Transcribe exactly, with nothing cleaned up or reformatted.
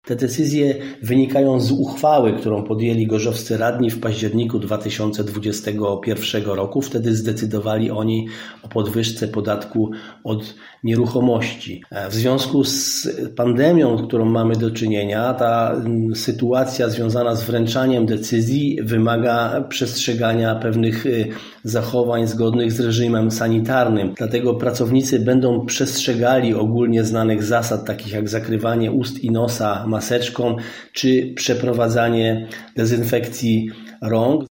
Te decyzje wynikają z uchwały, którą podjęli gorzowscy radni w październiku dwa tysiące dwudziestego pierwszego roku. Wtedy zdecydowali oni o podwyżce podatku od nieruchomości. W związku z pandemią, z którą mamy do czynienia, ta sytuacja związana z wręczaniem decyzji wymaga przestrzegania pewnych zachowań zgodnych z reżimem sanitarnym. Dlatego pracownicy będą przestrzegali ogólnie znanych zasad, takich jak zakrywanie ust i nosa maseczką, czy przeprowadzanie dezynfekcji rąk.